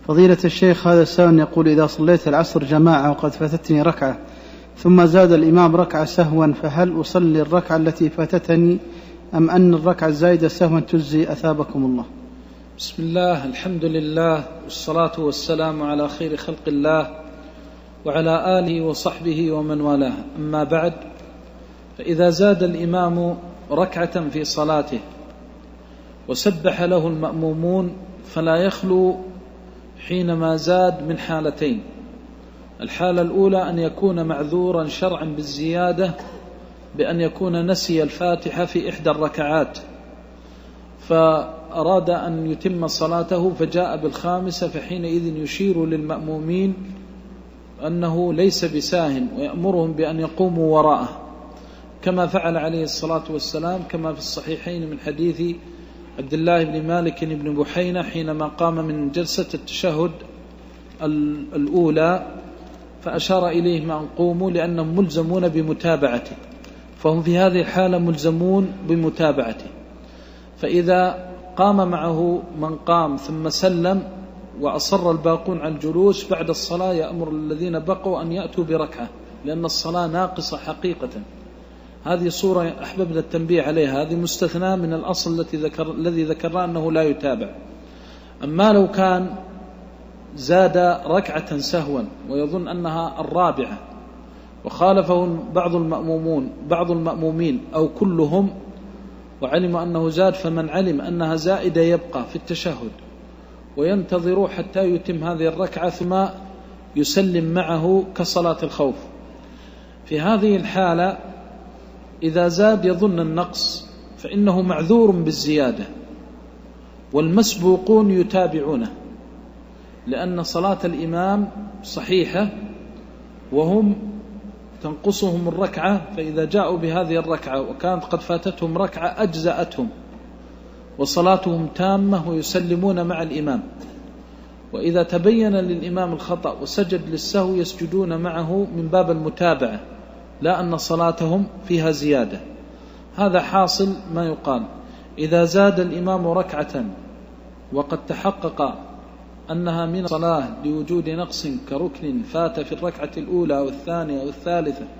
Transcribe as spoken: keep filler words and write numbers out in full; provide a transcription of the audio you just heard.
فضيلة الشيخ، هذا السائل يقول: إذا صليت العصر جماعة وقد فاتتني ركعة ثم زاد الإمام ركعة سهوا، فهل أصلي الركعة التي فاتتني أم أن الركعة الزايدة سهوا تجزي؟ أثابكم الله. بسم الله، الحمد لله، والصلاة والسلام على خير خلق الله وعلى آله وصحبه ومن والاه. أما بعد، فإذا زاد الإمام ركعة في صلاته وسبح له المأمومون فلا يخلو حينما زاد من حالتين. الحالة الأولى أن يكون معذورا شرعا بالزيادة بأن يكون نسي الفاتحة في إحدى الركعات فأراد أن يتم صلاته فجاء بالخامسة، فحينئذ يشير للمأمومين أنه ليس بساهن ويأمرهم بأن يقوموا وراءه، كما فعل عليه الصلاة والسلام كما في الصحيحين من حديث عبد الله بن مالك بن بحينة حينما قام من جلسة التشهد الأولى فأشار إليهم أن قوموا لأنهم ملزمون بمتابعته، فهم في هذه الحالة ملزمون بمتابعته. فإذا قام معه من قام ثم سلم وأصر الباقون على الجلوس بعد الصلاة يأمر الذين بقوا أن يأتوا بركعة، لأن الصلاة ناقصة حقيقة. هذه صورة أحببنا التنبيه عليها، هذه مستثنى من الأصل التي ذكر الذي ذكرنا أنه لا يتابع. أما لو كان زاد ركعة سهوا ويظن أنها الرابعة وخالفه بعض المأمومون بعض المأمومين أو كلهم وعلم أنه زاد، فمن علم أنها زائدة يبقى في التشهد وينتظر حتى يتم هذه الركعة ثم يسلم معه كصلاة الخوف. في هذه الحالة إذا زاد يظن النقص فإنه معذور بالزيادة، والمسبوقون يتابعونه، لأن صلاة الإمام صحيحة وهم تنقصهم الركعة، فإذا جاءوا بهذه الركعة وكانت قد فاتتهم ركعة أجزأتهم وصلاتهم تامة ويسلمون مع الإمام. وإذا تبين للإمام الخطأ وسجد للسهو يسجدون معه من باب المتابعة، لا أن صلاتهم فيها زيادة. هذا حاصل ما يقال: إذا زاد الإمام ركعة وقد تحقق أنها من صلاة لوجود نقص كركن فات في الركعة الأولى والثانية والثالثة